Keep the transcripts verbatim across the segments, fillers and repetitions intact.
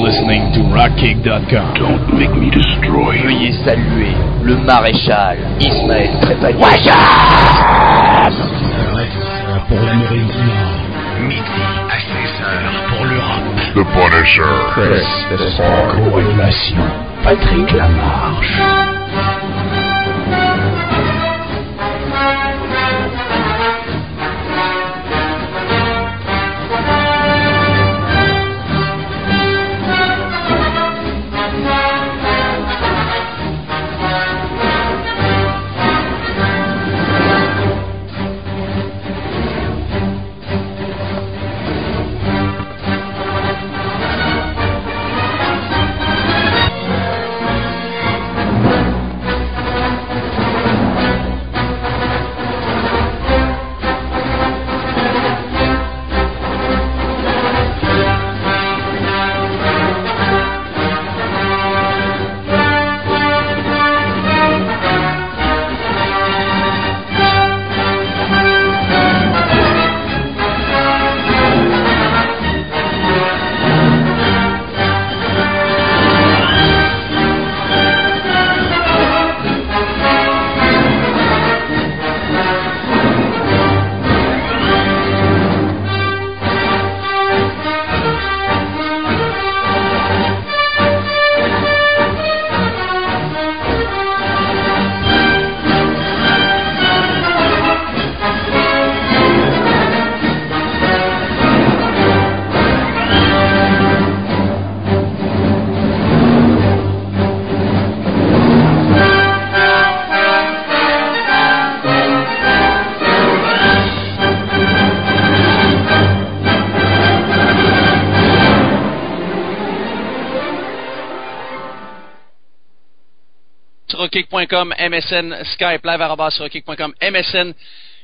listening to rock kick dot com. Don't make me destroy you. Veuillez saluer le maréchal Ismaël Trépanier. Pour l'Amérique du Nord. Midi à seize heures pour l'Europe. The Punisher. Chris, the Spark. Co-animation. Patrick Lamarche. rockkick point com, M S N, Skype, live arobase rockkick point com, M S N,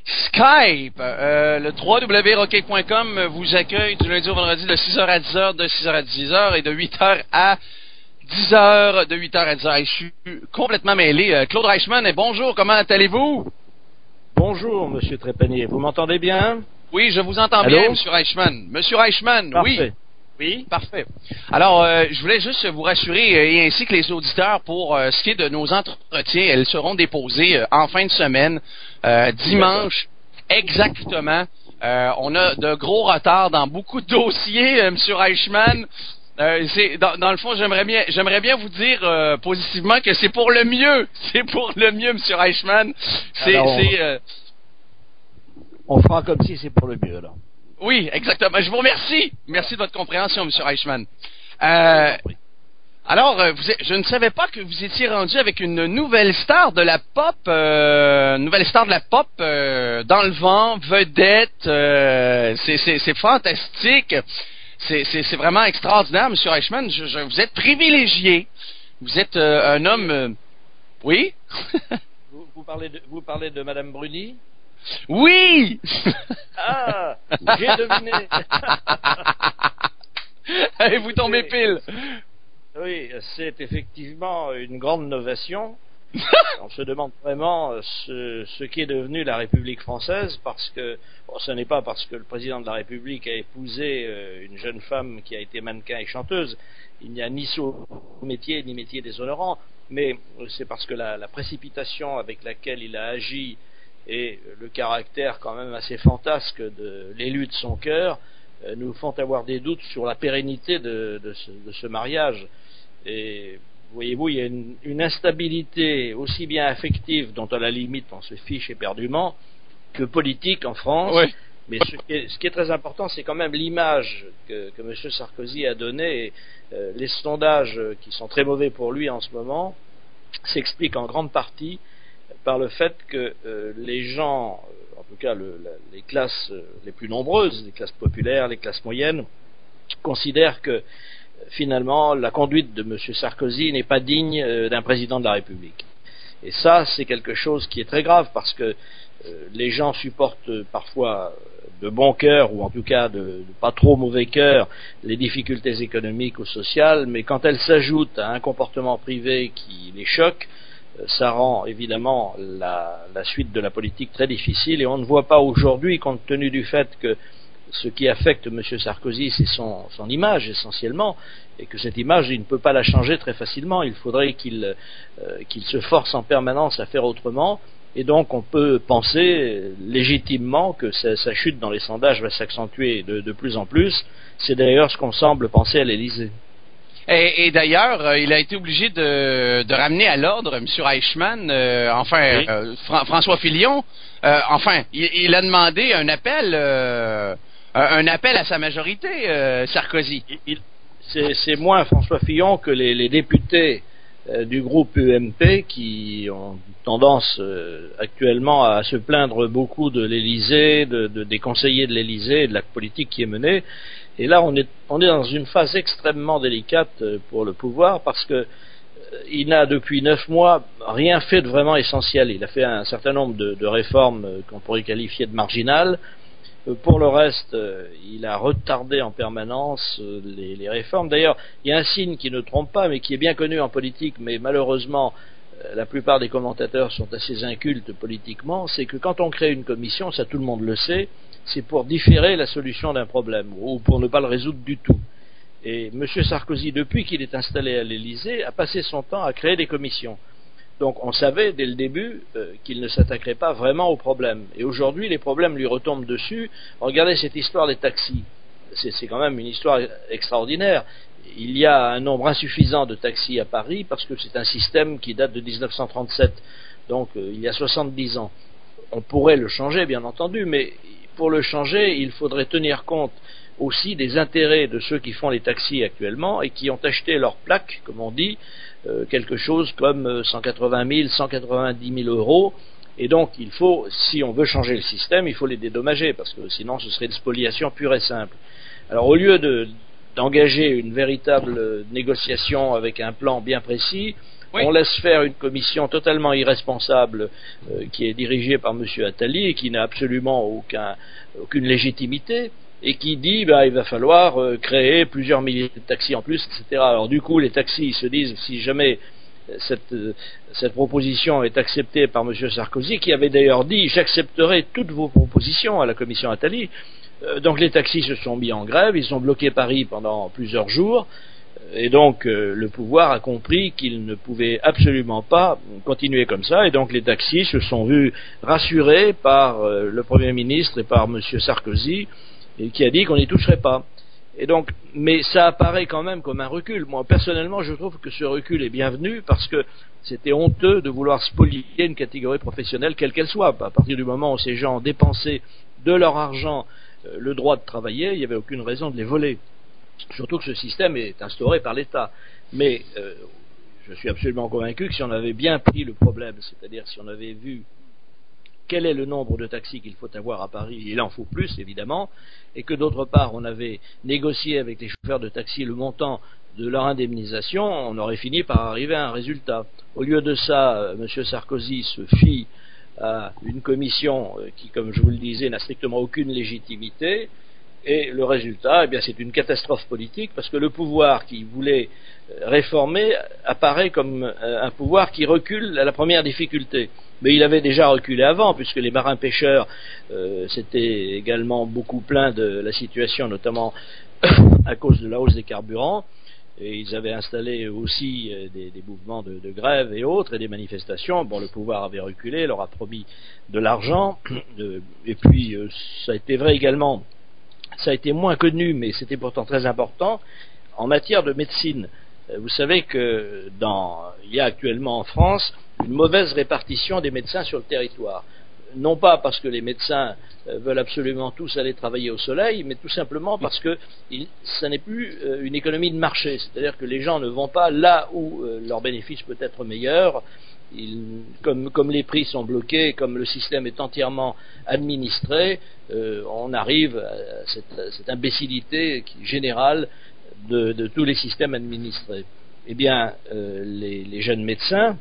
Skype. Euh, le w w w point rockkick point com vous accueille du lundi au vendredi de six heures à dix heures, de six heures à dix heures et de huit heures à dix heures, de huit heures à dix heures. Je suis complètement mêlé. Euh, Claude Reichmann, bonjour, comment allez-vous? Bonjour, Monsieur Trépanier. Vous m'entendez bien? Oui, je vous entends Allô? bien, Monsieur Reichmann. Monsieur Reichmann, Parfait. oui. Oui. Parfait. Alors, euh, je voulais juste vous rassurer, euh, et ainsi que les auditeurs, pour euh, ce qui est de nos entretiens, elles seront déposées euh, en fin de semaine, euh, dimanche, exactement. Euh, on a de gros retards dans beaucoup de dossiers, euh, Monsieur Reichmann. Euh, c'est, dans, dans le fond, j'aimerais bien, j'aimerais bien vous dire euh, positivement que c'est pour le mieux. C'est pour le mieux, Monsieur Reichmann. C'est, Alors, c'est. Euh... On fera comme si c'est pour le mieux, alors. Oui, exactement. Je vous remercie. Merci de votre compréhension, M. Reichmann. Euh, alors, vous êtes, je ne savais pas que vous étiez rendu avec une nouvelle star de la pop, euh, nouvelle star de la pop euh, dans le vent, vedette. Euh, c'est, c'est, c'est fantastique. C'est, c'est, c'est vraiment extraordinaire, M. Reichmann. Je, je, vous êtes privilégié. Vous êtes euh, un homme. Euh, oui. vous, vous parlez de, vous parlez de Madame Bruni? Oui. Ah, j'ai deviné. Et vous tombez pile. Oui, c'est effectivement une grande novation. On se demande vraiment ce, ce qui est devenu la République française, parce que bon, ce n'est pas parce que le président de la République a épousé une jeune femme qui a été mannequin et chanteuse. Il n'y a ni saut métier ni métier déshonorant, mais c'est parce que la, la précipitation avec laquelle il a agi et le caractère quand même assez fantasque de l'élu de son cœur euh, nous font avoir des doutes sur la pérennité de, de, ce, de ce mariage. Et voyez-vous, il y a une, une instabilité aussi bien affective, dont à la limite on se fiche éperdument, que politique en France. Oui. Mais ce qui, est, ce qui est très important, c'est quand même l'image que, que M. Sarkozy a donnée. Et, euh, les sondages qui sont très mauvais pour lui en ce moment s'expliquent en grande partie par le fait que euh, les gens, euh, en tout cas le, la, les classes euh, les plus nombreuses, les classes populaires, les classes moyennes, considèrent que euh, finalement la conduite de M. Sarkozy n'est pas digne euh, d'un président de la République. Et ça, c'est quelque chose qui est très grave, parce que euh, les gens supportent euh, parfois de bon cœur, ou en tout cas de, de pas trop mauvais cœur, les difficultés économiques ou sociales, mais quand elles s'ajoutent à un comportement privé qui les choque, ça rend évidemment la, la suite de la politique très difficile, et on ne voit pas aujourd'hui, compte tenu du fait que ce qui affecte M. Sarkozy, c'est son, son image essentiellement, et que cette image, il ne peut pas la changer très facilement. Il faudrait qu'il euh, qu'il se force en permanence à faire autrement, et donc on peut penser légitimement que sa, sa chute dans les sondages va s'accentuer de, de plus en plus. C'est d'ailleurs ce qu'on semble penser à l'Élysée. Et, et d'ailleurs, euh, il a été obligé de, de ramener à l'ordre M. Eichmann, euh, enfin Oui. euh, Fra- François Fillon. Euh, enfin, il, il a demandé un appel, euh, un appel à sa majorité, euh, Sarkozy. Il, il, c'est, c'est moins François Fillon que les, les députés euh, du groupe U M P qui ont tendance euh, actuellement à se plaindre beaucoup de l'Élysée, de, de, des conseillers de l'Élysée, de la politique qui est menée. Et là, on est, on est dans une phase extrêmement délicate pour le pouvoir parce que euh, il n'a depuis neuf mois rien fait de vraiment essentiel. Il a fait un certain nombre de, de réformes euh, qu'on pourrait qualifier de marginales. Euh, pour le reste, euh, il a retardé en permanence euh, les, les réformes. D'ailleurs, il y a un signe qui ne trompe pas, mais qui est bien connu en politique, mais malheureusement, euh, la plupart des commentateurs sont assez incultes politiquement, c'est que quand on crée une commission, ça tout le monde le sait, c'est pour différer la solution d'un problème, ou pour ne pas le résoudre du tout. Et M. Sarkozy, depuis qu'il est installé à l'Élysée, a passé son temps à créer des commissions. Donc on savait dès le début euh, qu'il ne s'attaquerait pas vraiment aux problèmes. Et aujourd'hui, les problèmes lui retombent dessus. Regardez cette histoire des taxis. C'est, c'est quand même une histoire extraordinaire. Il y a un nombre insuffisant de taxis à Paris parce que c'est un système qui date de dix-neuf cent trente-sept, donc euh, il y a soixante-dix ans. On pourrait le changer, bien entendu, mais pour le changer, il faudrait tenir compte aussi des intérêts de ceux qui font les taxis actuellement et qui ont acheté leur plaque, comme on dit, euh, quelque chose comme cent quatre-vingt mille, cent quatre-vingt-dix mille euros. Et donc, il faut, si on veut changer le système, il faut les dédommager, parce que sinon ce serait une spoliation pure et simple. Alors, au lieu de, d'engager une véritable négociation avec un plan bien précis, oui. On laisse faire une commission totalement irresponsable euh, qui est dirigée par M. Attali et qui n'a absolument aucun, aucune légitimité et qui dit bah, il va falloir euh, créer plusieurs milliers de taxis en plus, et cetera. Alors du coup, les taxis se disent si jamais cette, euh, cette proposition est acceptée par M. Sarkozy, qui avait d'ailleurs dit j'accepterai toutes vos propositions à la commission Attali. Euh, donc les taxis se sont mis en grève, ils ont bloqué Paris pendant plusieurs jours. Et donc euh, le pouvoir a compris qu'il ne pouvait absolument pas continuer comme ça, et donc les taxis se sont vus rassurés par euh, le Premier ministre et par M. Sarkozy, et qui a dit qu'on n'y toucherait pas. Et donc, mais ça apparaît quand même comme un recul. Moi, personnellement, je trouve que ce recul est bienvenu parce que c'était honteux de vouloir spolier une catégorie professionnelle, quelle qu'elle soit. À partir du moment où ces gens dépensaient de leur argent euh, le droit de travailler, il n'y avait aucune raison de les voler. Surtout que ce système est instauré par l'État. Mais euh, je suis absolument convaincu que si on avait bien pris le problème, c'est-à-dire si on avait vu quel est le nombre de taxis qu'il faut avoir à Paris, il en faut plus évidemment, et que d'autre part on avait négocié avec les chauffeurs de taxi le montant de leur indemnisation, on aurait fini par arriver à un résultat. Au lieu de ça, M. Sarkozy se fie à une commission qui, comme je vous le disais, n'a strictement aucune légitimité. Et le résultat, eh bien, c'est une catastrophe politique parce que le pouvoir qui voulait réformer apparaît comme un pouvoir qui recule à la première difficulté. Mais il avait déjà reculé avant, puisque les marins-pêcheurs euh, s'étaient également beaucoup plaints de la situation, notamment à cause de la hausse des carburants. Et ils avaient installé aussi des, des mouvements de, de grève et autres, et des manifestations. Bon, le pouvoir avait reculé, leur a promis de l'argent. De, et puis, euh, ça a été vrai également. Ça a été moins connu, mais c'était pourtant très important, en matière de médecine. Vous savez que dans, il y a actuellement en France une mauvaise répartition des médecins sur le territoire. Non pas parce que les médecins veulent absolument tous aller travailler au soleil, mais tout simplement parce que il, ça n'est plus une économie de marché. C'est-à-dire que les gens ne vont pas là où leur bénéfice peut être meilleur. Il, comme, comme les prix sont bloqués, comme le système est entièrement administré, euh, on arrive à cette, cette imbécilité générale de, de tous les systèmes administrés. Eh bien, euh, les, les jeunes médecins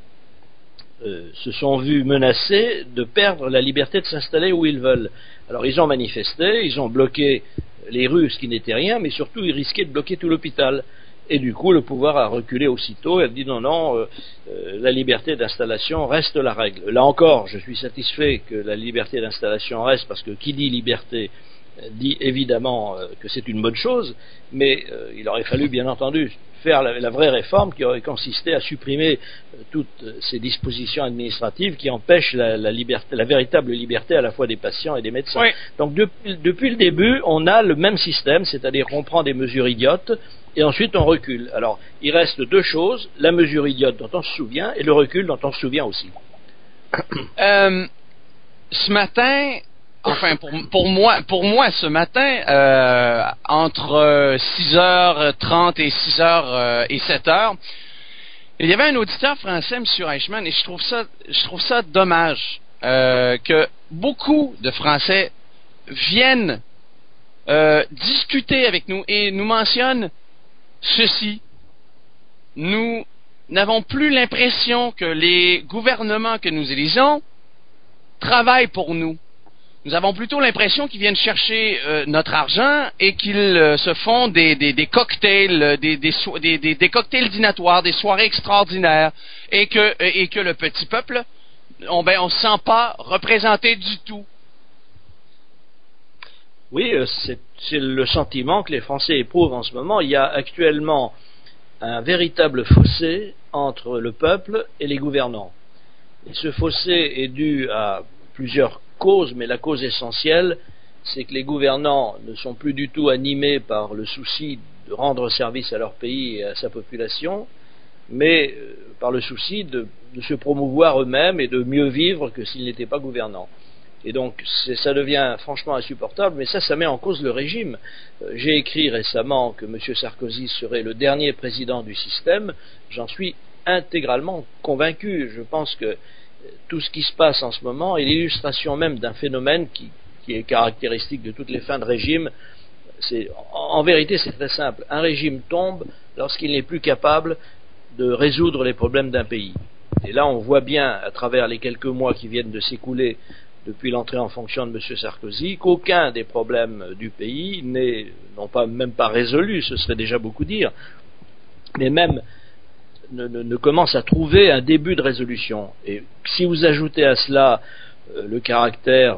euh, se sont vus menacés de perdre la liberté de s'installer où ils veulent. Alors, ils ont manifesté, ils ont bloqué les rues, ce qui n'était rien, mais surtout, ils risquaient de bloquer tout l'hôpital. Et du coup, le pouvoir a reculé aussitôt et a dit non, non, euh, euh, la liberté d'installation reste la règle. Là encore, je suis satisfait que la liberté d'installation reste parce que qui dit liberté dit évidemment euh, que c'est une bonne chose, mais euh, il aurait fallu bien entendu faire la, la vraie réforme qui aurait consisté à supprimer euh, toutes ces dispositions administratives qui empêchent la, la, liberté, la véritable liberté à la fois des patients et des médecins. Oui. Donc depuis, depuis le début, on a le même système, c'est-à-dire qu'on prend des mesures idiotes et ensuite on recule. Alors il reste deux choses, la mesure idiote dont on se souvient et le recul dont on se souvient aussi. Euh, ce matin, enfin pour, pour moi, pour moi ce matin, euh, entre six heures trente et six heures et sept heures, il y avait un auditeur français, M. Eichmann, et je trouve ça, je trouve ça dommage euh, que beaucoup de Français viennent euh, discuter avec nous et nous mentionnent ceci. Nous n'avons plus l'impression que les gouvernements que nous élisons travaillent pour nous. Nous avons plutôt l'impression qu'ils viennent chercher euh, notre argent et qu'ils euh, se font des, des, des cocktails, des, des, so- des, des, des cocktails dînatoires, des soirées extraordinaires, et que, et que le petit peuple, on ben, on se sent pas représenté du tout. Oui, euh, c'est, c'est le sentiment que les Français éprouvent en ce moment. Il y a actuellement un véritable fossé entre le peuple et les gouvernants. Et ce fossé est dû à plusieurs cause, mais la cause essentielle, c'est que les gouvernants ne sont plus du tout animés par le souci de rendre service à leur pays et à sa population, mais euh, par le souci de, de se promouvoir eux-mêmes et de mieux vivre que s'ils n'étaient pas gouvernants. Et donc c'est, ça devient franchement insupportable, mais ça, ça met en cause le régime. Euh, j'ai écrit récemment que M. Sarkozy serait le dernier président du système, j'en suis intégralement convaincu. Je pense que tout ce qui se passe en ce moment est l'illustration même d'un phénomène qui, qui est caractéristique de toutes les fins de régime. C'est, en, en vérité, c'est très simple. Un régime tombe lorsqu'il n'est plus capable de résoudre les problèmes d'un pays. Et là, on voit bien, à travers les quelques mois qui viennent de s'écouler depuis l'entrée en fonction de M. Sarkozy, qu'aucun des problèmes du pays n'est, non pas, même pas résolu, ce serait déjà beaucoup dire, mais même Ne, ne, ne commence à trouver un début de résolution. Et si vous ajoutez à cela euh, le caractère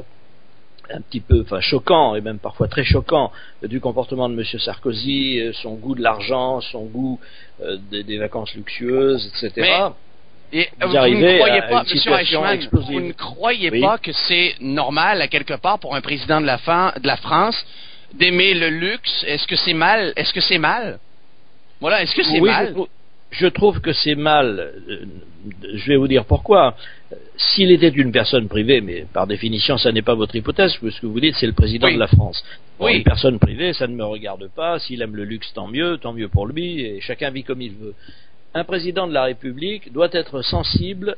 un petit peu, enfin choquant et même parfois très choquant euh, du comportement de M. Sarkozy, euh, son goût de l'argent, son goût euh, des, des vacances luxueuses, et cetera. Mais, et vous, vous arrivez ne croyez à, pas, à une situation Eichmann, explosive. vous ne croyez oui. pas que c'est normal à quelque part pour un président de la, fin, de la France d'aimer le luxe? Est-ce que c'est mal? Est-ce que c'est mal? Voilà, est-ce que c'est oui, mal? je trouve, je trouve que c'est mal. Je vais vous dire pourquoi. S'il était une personne privée, mais par définition, ça n'est pas votre hypothèse, parce que ce que vous dites, c'est le président oui. de la France. Bon, oui. Une personne privée, ça ne me regarde pas. S'il aime le luxe, tant mieux, tant mieux pour lui, et chacun vit comme il veut. Un président de la République doit être sensible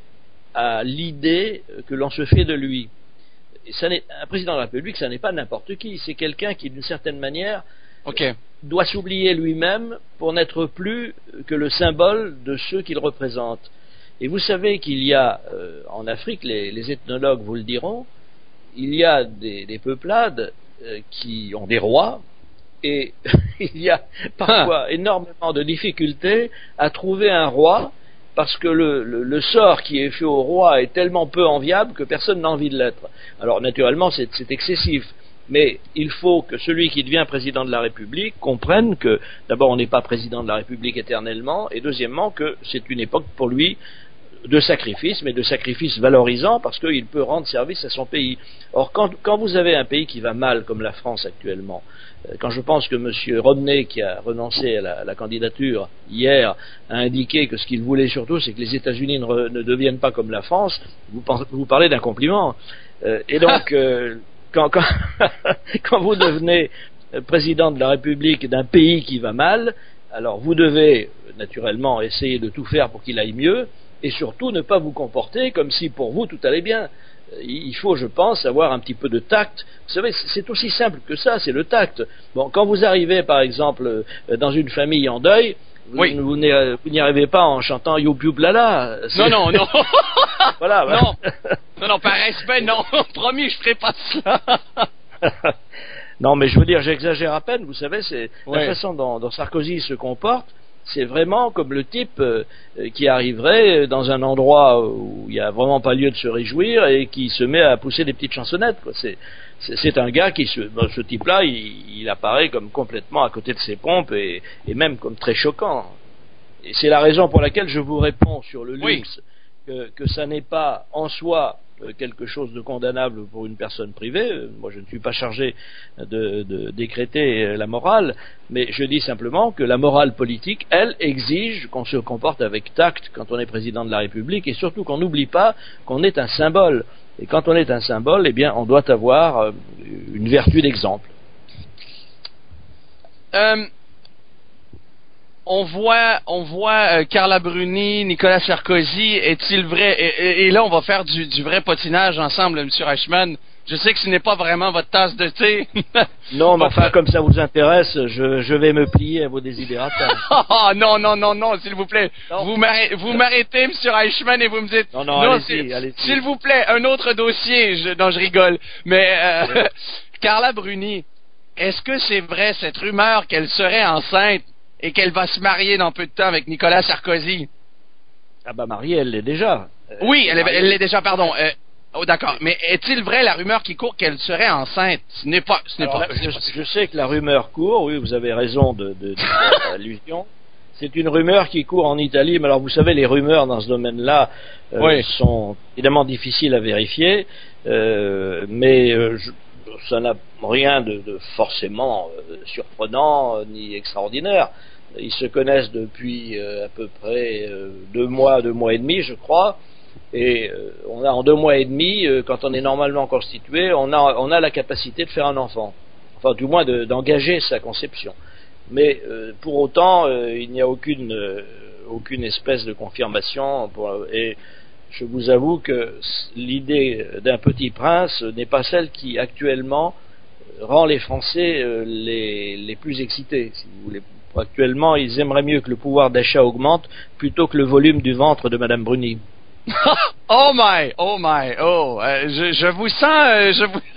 à l'idée que l'on se fait de lui. Et ça n'est, un président de la République, ça n'est pas n'importe qui. C'est quelqu'un qui, d'une certaine manière, okay. doit s'oublier lui-même pour n'être plus que le symbole de ceux qu'il représente. Et vous savez qu'il y a, euh, en Afrique, les, les ethnologues vous le diront, il y a des, des peuplades euh, qui ont des rois, et il y a parfois ah. énormément de difficultés à trouver un roi, parce que le, le, le sort qui est fait au roi est tellement peu enviable que personne n'a envie de l'être. Alors naturellement c'est, c'est excessif, mais il faut que celui qui devient président de la République comprenne que d'abord on n'est pas président de la République éternellement, et deuxièmement que c'est une époque pour lui de sacrifice, mais de sacrifice valorisant, parce qu'il peut rendre service à son pays. Or, quand, quand vous avez un pays qui va mal, comme la France actuellement, euh, quand je pense que M. Romney, qui a renoncé à la, à la candidature hier, a indiqué que ce qu'il voulait surtout, c'est que les États-Unis ne, re, ne deviennent pas comme la France, vous, vous parlez d'un compliment. Euh, et donc, euh, quand, quand, quand vous devenez président de la République d'un pays qui va mal, alors vous devez naturellement essayer de tout faire pour qu'il aille mieux, et surtout ne pas vous comporter comme si pour vous tout allait bien. Il faut, je pense, avoir un petit peu de tact. Vous savez, c'est aussi simple que ça, c'est le tact. Bon, quand vous arrivez, par exemple, dans une famille en deuil, oui. vous, vous, vous n'y arrivez pas en chantant Youp Youp Lala. Non, non, non. Voilà. voilà. Non. non, non, par respect, non. Promis, je ferai pas cela. Non, mais je veux dire, j'exagère à peine. Vous savez, c'est ouais. la façon dont, dont Sarkozy se comporte. c'est vraiment comme le type euh, qui arriverait dans un endroit où il n'y a vraiment pas lieu de se réjouir et qui se met à pousser des petites chansonnettes, quoi. C'est, c'est, c'est un gars qui, se, ben, ce type-là, il, il apparaît comme complètement à côté de ses pompes et, et même comme très choquant. Et c'est la raison pour laquelle je vous réponds sur le luxe, oui. que, que ça n'est pas en soi quelque chose de condamnable pour une personne privée. Moi, je ne suis pas chargé de, de décréter la morale, mais je dis simplement que la morale politique, elle, exige qu'on se comporte avec tact quand on est président de la République, et surtout qu'on n'oublie pas qu'on est un symbole. Et quand on est un symbole, eh bien, on doit avoir une vertu d'exemple. Euh... On voit, on voit euh, Carla Bruni, Nicolas Sarkozy, est-il vrai? Et, et, et là, on va faire du, du vrai potinage ensemble, M. Reichmann. Je sais que ce n'est pas vraiment votre tasse de thé. Non, mais enfin, comme ça vous intéresse, je, je vais me plier à vos désidératas. Oh, non, non, non, non, s'il vous plaît. Non. Vous, m'arrêtez, vous m'arrêtez, M. Reichmann, et vous me dites... Non, non, non allez-y, allez-y. S'il vous plaît, un autre dossier. Je, non, je rigole. Mais euh, oui. Carla Bruni, est-ce que c'est vrai, cette rumeur qu'elle serait enceinte et qu'elle va se marier dans peu de temps avec Nicolas Sarkozy? Ah bah mariée, elle l'est déjà. Euh, oui, elle, est, elle l'est déjà, pardon. Euh, oh d'accord, mais est-il vrai la rumeur qui court qu'elle serait enceinte? Ce n'est pas... Ce n'est Alors, pas, là, ce n'est je, pas je sais que la rumeur court, oui, vous avez raison de, de, de faire l'allusion. C'est une rumeur qui court en Italie, mais alors vous savez, les rumeurs dans ce domaine-là euh, oui. sont évidemment difficiles à vérifier, euh, mais euh, je, ça n'a rien de, de forcément euh, surprenant euh, ni extraordinaire. Ils se connaissent depuis euh, à peu près euh, deux mois, deux mois et demi, je crois. Et euh, on a en deux mois et demi, euh, quand on est normalement constitué, on a on a la capacité de faire un enfant, enfin du moins de, d'engager sa conception. Mais euh, pour autant, euh, il n'y a aucune euh, aucune espèce de confirmation. Pour, et je vous avoue que l'idée d'un petit prince n'est pas celle qui actuellement rend les Français euh, les les plus excités, si vous voulez. Actuellement, ils aimeraient mieux que le pouvoir d'achat augmente plutôt que le volume du ventre de Madame Bruni. Oh my, oh my, oh, euh, je, je vous sens, euh, je vous...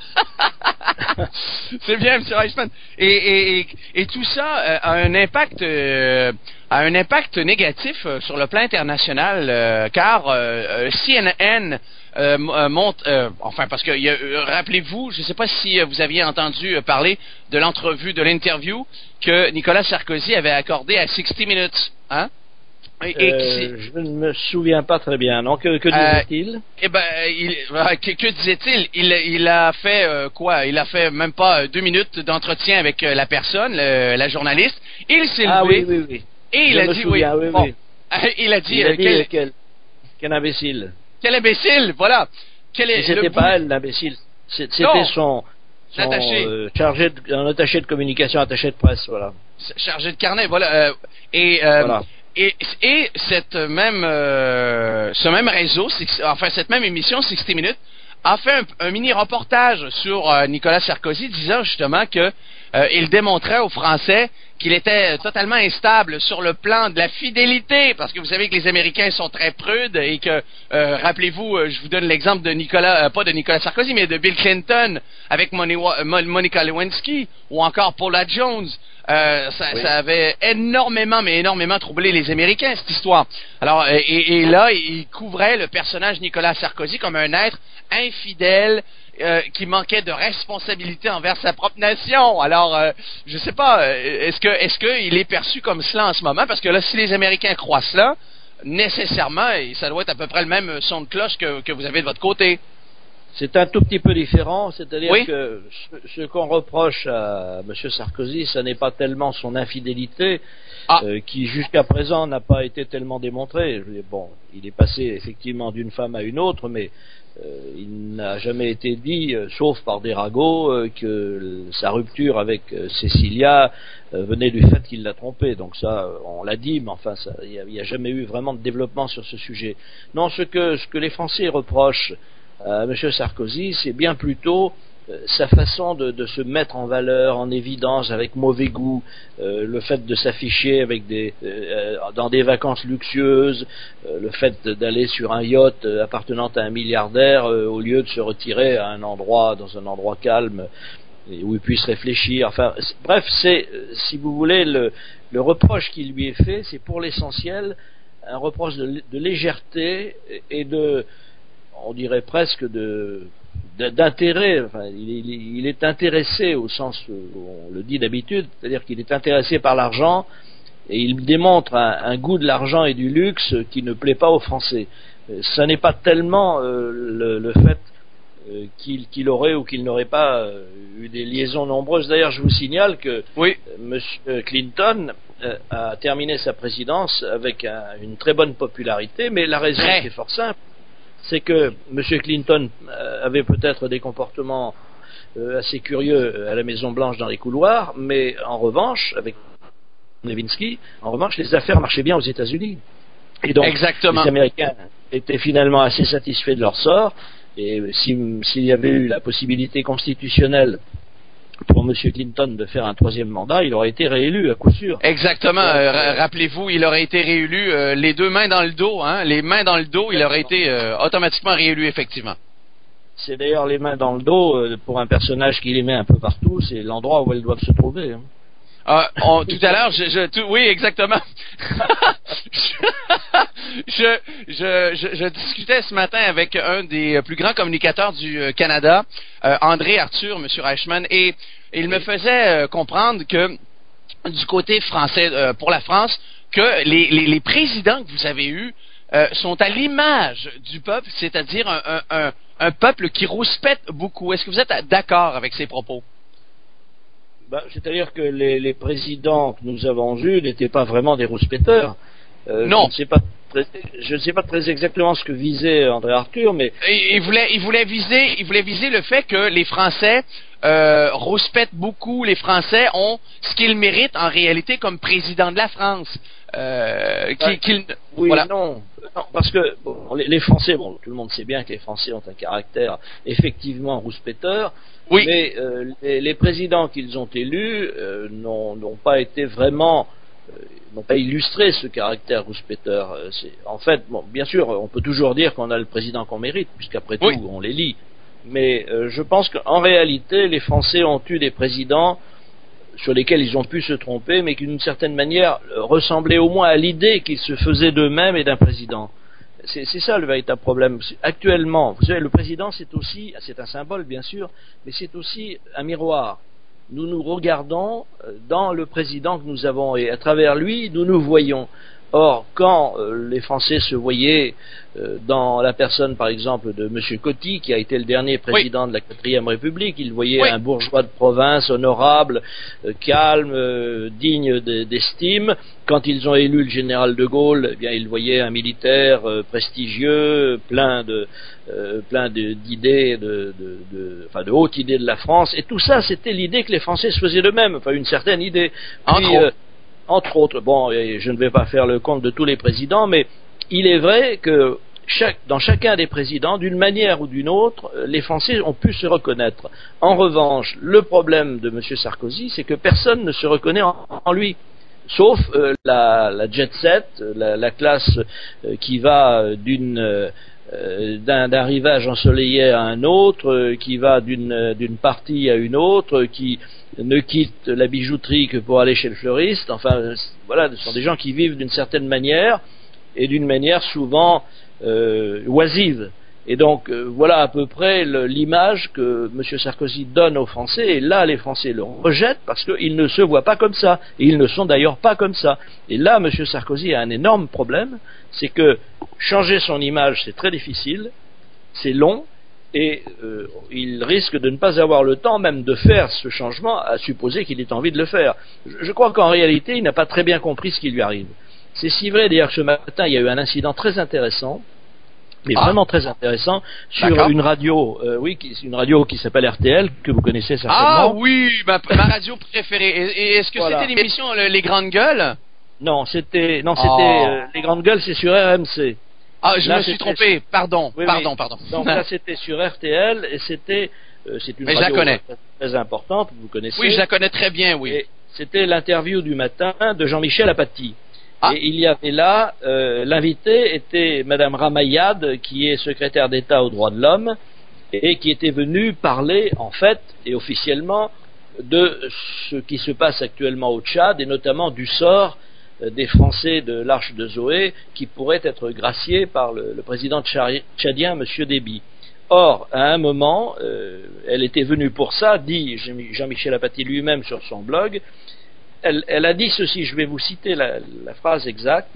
C'est bien, M. Reichmann. Et, et, et, et tout ça euh, a un impact, euh, a un impact négatif euh, sur le plan international, euh, car euh, C N N euh, monte, euh, enfin parce que y a, euh, rappelez-vous, je ne sais pas si euh, vous aviez entendu euh, parler de l'entrevue, de l'interview que Nicolas Sarkozy avait accordé à sixty minutes, hein? Et, et euh, je ne me souviens pas très bien, non? Que, que disait-il? Euh, eh ben, il, que, que disait-il? Il, il a fait euh, quoi? Il a fait même pas deux minutes d'entretien avec euh, la personne, le, la journaliste. Il s'est ah, levé. Oui, oui, oui. Et il je a me dit souviens, oui. oui, Bon, oui. il a dit, il a euh, dit quel, quel, quel imbécile. Quel imbécile, voilà. Quel est c'était le pas bout... elle, l'imbécile. C'était non. son, son Attaché. Euh, chargé de, un attaché de communication, attaché de presse, voilà. Chargé de carnet, voilà. Euh, et euh, voilà. Et, et cette même, euh, ce même réseau, enfin cette même émission sixty minutes, a fait un, un mini reportage sur euh, Nicolas Sarkozy, disant justement que euh, il démontrait aux Français qu'il était totalement instable sur le plan de la fidélité, parce que vous savez que les Américains sont très prudes et que, euh, rappelez-vous, euh, je vous donne l'exemple de Nicolas, euh, pas de Nicolas Sarkozy, mais de Bill Clinton avec Moni- Monica Lewinsky ou encore Paula Jones. Euh, ça, oui. ça avait énormément, mais énormément troublé les Américains, cette histoire. Alors, et, et là, il couvrait le personnage Nicolas Sarkozy comme un être infidèle, euh, qui manquait de responsabilité envers sa propre nation. Alors, euh, je sais pas, est-ce que, est-ce qu'il est perçu comme cela en ce moment? Parce que là, si les Américains croient cela, nécessairement, ça doit être à peu près le même son de cloche que, que vous avez de votre côté. C'est un tout petit peu différent, c'est-à-dire oui. que ce, ce qu'on reproche à M. Sarkozy, ce n'est pas tellement son infidélité, ah. euh, qui jusqu'à présent n'a pas été tellement démontrée. Bon, il est passé effectivement d'une femme à une autre, mais euh, il n'a jamais été dit, euh, sauf par des ragots, euh, que sa rupture avec euh, Cécilia euh, venait du fait qu'il l'a trompée. Donc ça, on l'a dit, mais enfin, il n'y a, a jamais eu vraiment de développement sur ce sujet. Non, ce que, ce que les Français reprochent à M. Sarkozy, c'est bien plutôt euh, sa façon de, de se mettre en valeur, en évidence, avec mauvais goût, euh, le fait de s'afficher avec des, euh, dans des vacances luxueuses, euh, le fait d'aller sur un yacht appartenant à un milliardaire euh, au lieu de se retirer à un endroit, dans un endroit calme, et où il puisse réfléchir. Enfin, c'est, bref, c'est, si vous voulez, le, le reproche qui lui est fait, c'est pour l'essentiel un reproche de, de légèreté et de, on dirait presque de, de d'intérêt. Enfin, il, il, il est intéressé au sens où on le dit d'habitude, c'est-à-dire qu'il est intéressé par l'argent et il démontre un, un goût de l'argent et du luxe qui ne plaît pas aux Français. Ce n'est pas tellement euh, le, le fait euh, qu'il, qu'il aurait ou qu'il n'aurait pas euh, eu des liaisons nombreuses. D'ailleurs, je vous signale que oui. euh, M. Clinton euh, a terminé sa présidence avec un, une très bonne popularité, mais la raison Vrai. est fort simple, c'est que M. Clinton euh, avait peut-être des comportements euh, assez curieux à la Maison-Blanche dans les couloirs, mais en revanche, avec Lewinsky, en revanche, les affaires marchaient bien aux États-Unis. Et donc, Exactement. les Américains étaient finalement assez satisfaits de leur sort, et si, s'il y avait eu la possibilité constitutionnelle pour M. Clinton de faire un troisième mandat, il aurait été réélu à coup sûr. Exactement. Euh, rappelez-vous, il aurait été réélu euh, les deux mains dans le dos, hein, les mains dans le dos, il aurait été euh, automatiquement réélu, effectivement. C'est d'ailleurs les mains dans le dos, euh, pour un personnage qui les met un peu partout, c'est l'endroit où elles doivent se trouver. Hein. Euh, on, tout à l'heure, je, je tout, oui, exactement. je, je, je, je discutais ce matin avec un des plus grands communicateurs du Canada, euh, André Arthur, M. Reichmann, et, et il me faisait euh, comprendre que du côté français, euh, pour la France, que les, les, les présidents que vous avez eus euh, sont à l'image du peuple, c'est-à-dire un, un, un, un peuple qui rouspète beaucoup. Est-ce que vous êtes d'accord avec ces propos? Ben, c'est-à-dire que les, les présidents que nous avons eus n'étaient pas vraiment des rouspéteurs. Euh, non. Je ne sais pas très, je ne sais pas très exactement ce que visait André Arthur, mais il, il voulait, il voulait viser, il voulait viser le fait que les Français euh, rouspètent beaucoup. Les Français ont ce qu'ils méritent en réalité comme président de la France. Euh, ben, qu'ils, oui, voilà. non, non, parce que bon, les, les Français, bon, tout le monde sait bien que les Français ont un caractère effectivement rouspéteur. Oui. Mais euh, les, les présidents qu'ils ont élus euh, n'ont, n'ont pas été vraiment, euh, n'ont pas illustré ce caractère rouspéteur. Euh, c'est, en fait, bon, bien sûr, on peut toujours dire qu'on a le président qu'on mérite, puisqu'après oui. tout, on l'élit. Mais euh, je pense qu'en réalité, les Français ont eu des présidents sur lesquels ils ont pu se tromper, mais qui d'une certaine manière ressemblaient au moins à l'idée qu'ils se faisaient d'eux-mêmes et d'un président. C'est, c'est ça le véritable problème. Actuellement, vous savez, le président, c'est aussi, c'est un symbole bien sûr, mais c'est aussi un miroir. Nous nous regardons dans le président que nous avons et à travers lui, nous nous voyons. Or, quand euh, les Français se voyaient euh, dans la personne, par exemple, de M. Coty, qui a été le dernier président oui. de la quatrième République, ils voyaient oui. un bourgeois de province honorable, euh, calme, euh, digne de, d'estime. Quand ils ont élu le général de Gaulle, eh bien, ils voyaient un militaire euh, prestigieux, plein de, euh, plein de, d'idées, de, de, de, enfin, de hautes idées de la France. Et tout ça, c'était l'idée que les Français se faisaient d'eux-mêmes, enfin, une certaine idée. Puis, euh, entre autres, bon, je ne vais pas faire le compte de tous les présidents, mais il est vrai que chaque, dans chacun des présidents, d'une manière ou d'une autre, les Français ont pu se reconnaître. En revanche, le problème de M. Sarkozy, c'est que personne ne se reconnaît en, en lui, sauf euh, la, la jet set, la, la classe euh, qui va d'une euh, d'un, d'un rivage ensoleillé à un autre, euh, qui va d'une, d'une partie à une autre, qui ne quitte la bijouterie que pour aller chez le fleuriste. Enfin, voilà, ce sont des gens qui vivent d'une certaine manière et d'une manière souvent euh, oisive. Et donc, euh, voilà à peu près le, l'image que M. Sarkozy donne aux Français. Et là, les Français le rejettent parce qu'ils ne se voient pas comme ça. Et ils ne sont d'ailleurs pas comme ça. Et là, M. Sarkozy a un énorme problème. C'est que changer son image, c'est très difficile, c'est long. Et euh, il risque de ne pas avoir le temps même de faire ce changement, à supposer qu'il ait envie de le faire. Je, je crois qu'en réalité, il n'a pas très bien compris ce qui lui arrive. C'est si vrai d'ailleurs que ce matin, il y a eu un incident très intéressant, mais ah. vraiment très intéressant, sur D'accord. une radio, euh, oui, qui, une radio qui s'appelle R T L, que vous connaissez certainement. Ah oui, ma, ma radio préférée. Et, et est-ce que voilà. c'était l'émission le, Les Grandes Gueules? Non, c'était, non, c'était oh. euh, Les Grandes Gueules, c'est sur R M C. Ah, je là, me suis trompé, pardon, oui, pardon, oui. pardon. Donc là, c'était sur R T L, et c'était, euh, c'est une Mais radio je la connais. Très, très importante, vous connaissez. Oui, je la connais très bien, oui. Et c'était l'interview du matin de Jean-Michel Apathy. Ah. Et il y avait là, euh, l'invité était Madame Ramayad, qui est secrétaire d'État aux droits de l'homme, et qui était venu parler, en fait, et officiellement, de ce qui se passe actuellement au Tchad, et notamment du sort des Français de l'Arche de Zoé, qui pourraient être graciés par le, le président tchadien, M. Déby. Or, à un moment, euh, elle était venue pour ça, dit Jean-Michel Apathy lui-même sur son blog, elle, elle a dit ceci, je vais vous citer la, la phrase exacte: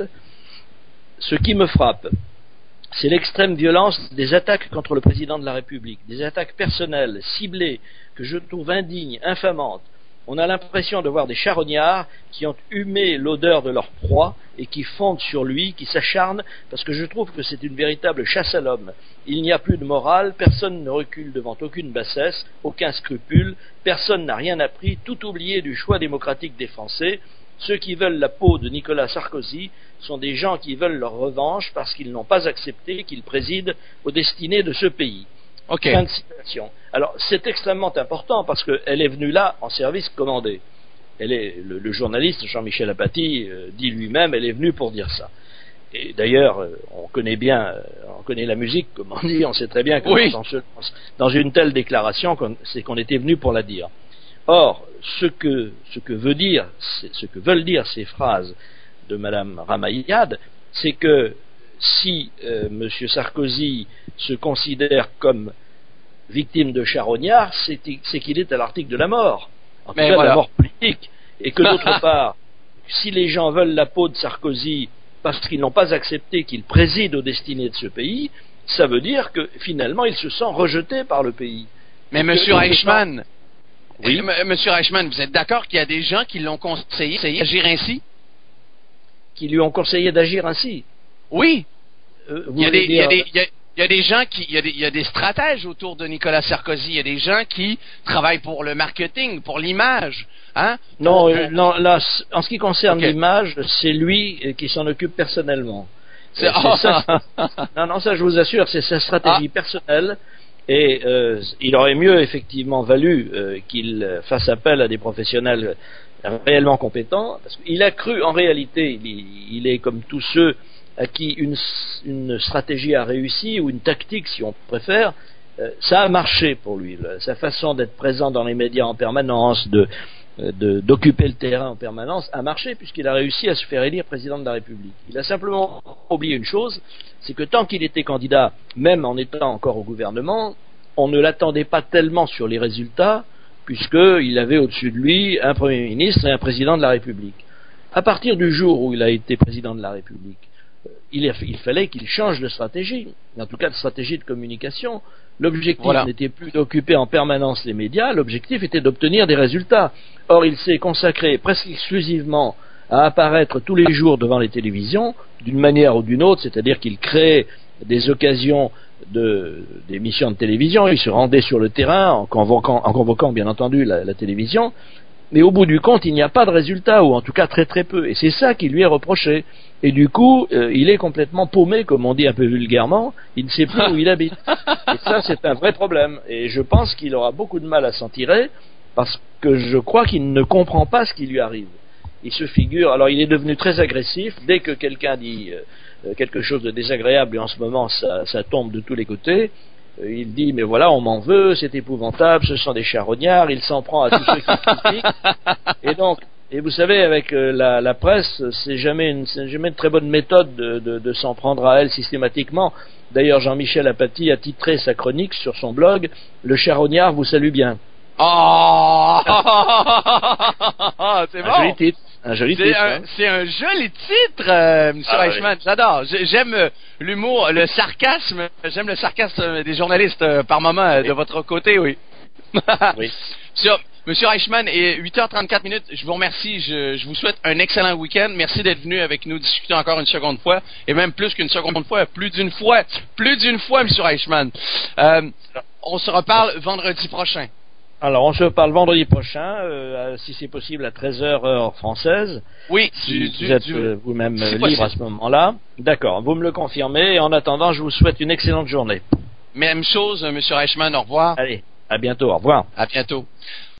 « Ce qui me frappe, c'est l'extrême violence des attaques contre le président de la République, des attaques personnelles, ciblées, que je trouve indignes, infamantes. On a l'impression de voir des charognards qui ont humé l'odeur de leur proie et qui fondent sur lui, qui s'acharnent, parce que je trouve que c'est une véritable chasse à l'homme. Il n'y a plus de morale, personne ne recule devant aucune bassesse, aucun scrupule, personne n'a rien appris, tout oublié du choix démocratique des Français. Ceux qui veulent la peau de Nicolas Sarkozy sont des gens qui veulent leur revanche parce qu'ils n'ont pas accepté qu'il préside aux destinées de ce pays. » Okay. Fin de citation. Alors, c'est extrêmement important parce qu'elle est venue là en service commandé. Elle est, le, le journaliste Jean-Michel Apathy euh, dit lui-même, elle est venue pour dire ça. Et d'ailleurs, euh, on connaît bien, euh, on connaît la musique, comme on dit, on sait très bien que oui. dans, ce, dans une telle déclaration, c'est qu'on était venu pour la dire. Or, ce que, ce que veut dire, ce que veulent dire ces phrases de Madame Ramayad, c'est que si euh, M. Sarkozy se considère comme victime de charognard, c'est, c'est qu'il est à l'article de la mort, en tout Mais cas voilà. de la mort politique, et que d'autre part, si les gens veulent la peau de Sarkozy parce qu'ils n'ont pas accepté qu'il préside aux destinées de ce pays, ça veut dire que finalement il se sent rejeté par le pays. Mais M. Eichmann, oui. M. Eichmann, vous êtes d'accord qu'il y a des gens qui l'ont conseillé d'agir ainsi? Qui lui ont conseillé d'agir ainsi? Oui. Euh, il, y a des, dire... il, y a des, il, y a, il y a des gens qui, il y a des, il y a des stratèges autour de Nicolas Sarkozy. Il y a des gens qui travaillent pour le marketing, pour l'image. Hein? Non, pour, euh, non, là, en ce qui concerne okay. l'image, c'est lui qui s'en occupe personnellement. C'est... Euh, c'est ça, non, non, ça je vous assure, c'est sa stratégie ah. personnelle. Et euh, il aurait mieux effectivement valu euh, qu'il fasse appel à des professionnels réellement compétent, parce qu'il a cru, en réalité, il, il est comme tous ceux à qui une, une stratégie a réussi, ou une tactique si on préfère, euh, ça a marché pour lui. Là. Sa façon d'être présent dans les médias en permanence, de, de, d'occuper le terrain en permanence, a marché puisqu'il a réussi à se faire élire président de la République. Il a simplement oublié une chose, c'est que tant qu'il était candidat, même en étant encore au gouvernement, on ne l'attendait pas tellement sur les résultats, puisqu'il avait au-dessus de lui un Premier ministre et un Président de la République. À partir du jour où il a été Président de la République, il, a, il fallait qu'il change de stratégie, en tout cas de stratégie de communication. L'objectif voilà. n'était plus d'occuper en permanence les médias, l'objectif était d'obtenir des résultats. Or, il s'est consacré presque exclusivement à apparaître tous les jours devant les télévisions, d'une manière ou d'une autre, c'est-à-dire qu'il créait des occasions de, d'émissions de télévision, il se rendait sur le terrain en convoquant, en convoquant bien entendu la, la télévision, mais au bout du compte il n'y a pas de résultat, ou en tout cas très très peu, et c'est ça qui lui est reproché, et du coup euh, il est complètement paumé, comme on dit un peu vulgairement, il ne sait plus où il habite, et ça c'est un vrai problème, et je pense qu'il aura beaucoup de mal à s'en tirer, parce que je crois qu'il ne comprend pas ce qui lui arrive. Il se figure, alors il est devenu très agressif, dès que quelqu'un dit euh, quelque chose de désagréable, et en ce moment ça, ça tombe de tous les côtés, euh, il dit mais voilà on m'en veut, c'est épouvantable, ce sont des charognards, il s'en prend à tous ceux qui critiquent, et donc, et vous savez avec euh, la, la presse, c'est jamais, une, c'est jamais une très bonne méthode de, de, de s'en prendre à elle systématiquement. D'ailleurs Jean-Michel Apathy a titré sa chronique sur son blog « Le charognard vous salue bien ». Oh c'est bon. Un joli titre. Un joli c'est, titre, un, hein. c'est un joli titre, euh, M. Ah, Eichmann. Oui. J'adore. J'aime euh, l'humour, le sarcasme. J'aime le sarcasme des journalistes euh, par moment euh, oui. de votre côté, oui. oui. Monsieur, Monsieur Eichmann, et huit heures trente-quatre minutes, je vous remercie. Je, je vous souhaite un excellent week-end. Merci d'être venu avec nous discuter encore une seconde fois, et même plus qu'une seconde fois, plus d'une fois, plus d'une fois, M. Eichmann. Euh, on se reparle vendredi prochain. Alors, on se parle vendredi prochain, euh, si c'est possible, à treize heures heure française. Oui, si du, vous du, êtes du, euh, vous-même libre possible. à ce moment-là. D'accord, vous me le confirmez. Et en attendant, je vous souhaite une excellente journée. Même chose, M. Eichmann, au revoir. Allez, à bientôt, au revoir. À bientôt.